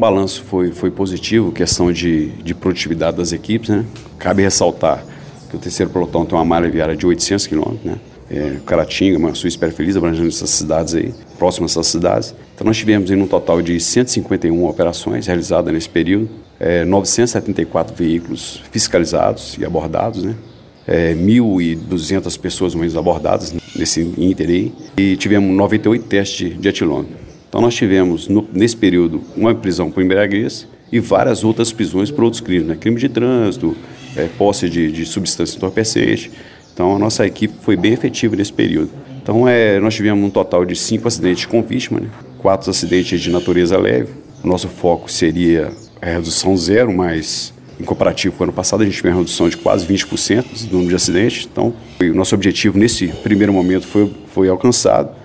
balanço foi positivo, questão de produtividade das equipes, né? Cabe ressaltar que o terceiro pelotão tem uma malha viária de 800 quilômetros, né? Caratinga, Manhuaçu e Espera Feliz, abrangendo essas cidades aí, próximas a essas cidades. Então nós tivemos aí um total de 151 operações realizadas nesse período, 974 veículos fiscalizados e abordados, né? 1.200 pessoas mais abordadas nesse ínter aí, e tivemos 98 testes de etilômetro. Então nós tivemos, nesse período, uma prisão por embriaguez e várias outras prisões por outros crimes, né? Crime de trânsito, posse de substância entorpecente. Então a nossa equipe foi bem efetiva nesse período. Então nós tivemos um total de 5 acidentes com vítima, né? 4 acidentes de natureza leve. O nosso foco seria a redução zero, mas em comparativo com o ano passado a gente teve uma redução de quase 20% do número de acidentes. Então o nosso objetivo nesse primeiro momento foi alcançado.